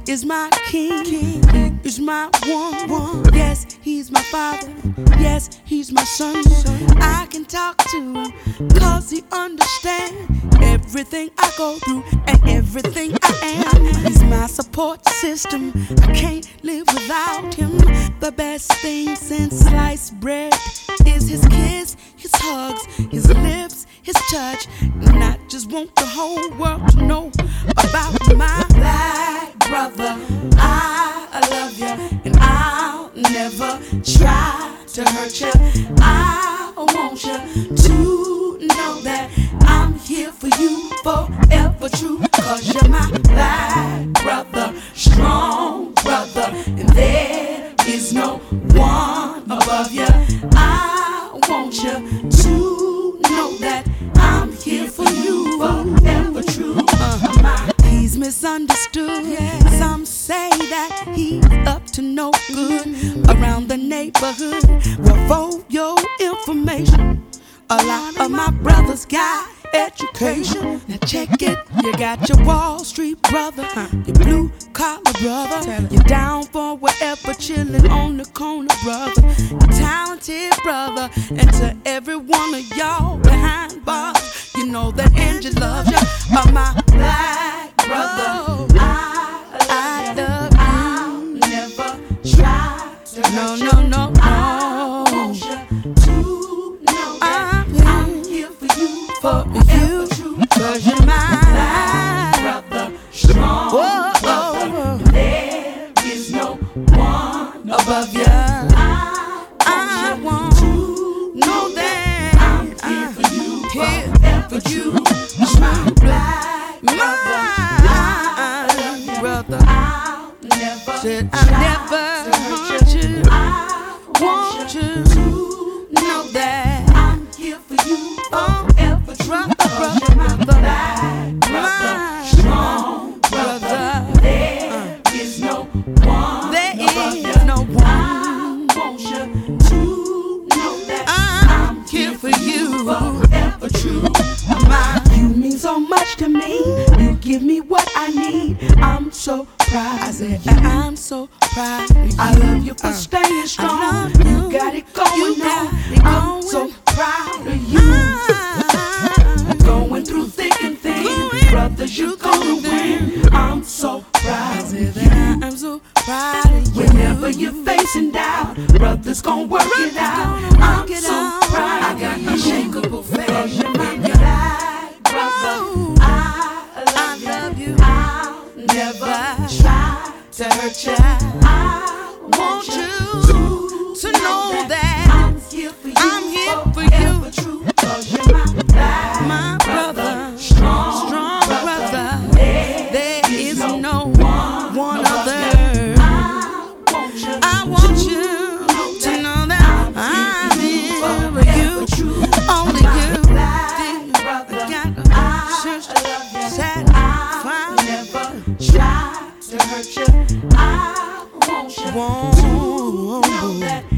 is my king. He is my one. Yes, he's my father. Yes, he's my son. I can talk to him cause he understands everything I go through and everything I am. He's my support system. I can't live without him. The best thing since sliced bread is his kiss, his hugs, his lips, his touch. And I just want the whole world to know about my black brother. I love you and I'll never try to hurt you. I want you to know that I'm here for you forever true. Cause you're my black brother, strong brother, and there is no one above you. I want you to know that I'm here for you forever true. He's misunderstood. Some say that he's up to no good around the neighborhood. Well, for your information, a lot of my brothers got education. Now check it. You got your Wall Street brother, your blue collar brother, you're down for whatever, chilling on the corner brother, your talented brother, and to every one of y'all behind bars, you know that Angie loves you. My black brother, I love you. I'll never try to hurt you. No. I want you to know that I'm here for you forever true. Cause you're my black brother, strong brother. There is no one above you. I want to know that I'm here for you forever true. My black brother, I'll never hurt you. I want you to know that I'm here for you forever true. Brother, strong brother. There is no one. I want you to know that I'm here for you forever true. You mean so much to me. You give me what I need. I'm so proud. I said I'm so proud. I love you for staying strong. You got it going on. I'm so proud of you. Going through thick and thin, brothers, you gonna win. I'm so proud of you. I'm so proud of you. Whenever you're facing doubt, brothers gon' work it out. I'm so proud. I got unshakable faith. You're my black brother. I love you. I'll never try to hurt you. I want you to know that I'm here for you. True. Cause you're my brother, strong brother. There is no one other. I want you to know that I'm here for you. Only you. I'll never try to hurt you. I want you to know that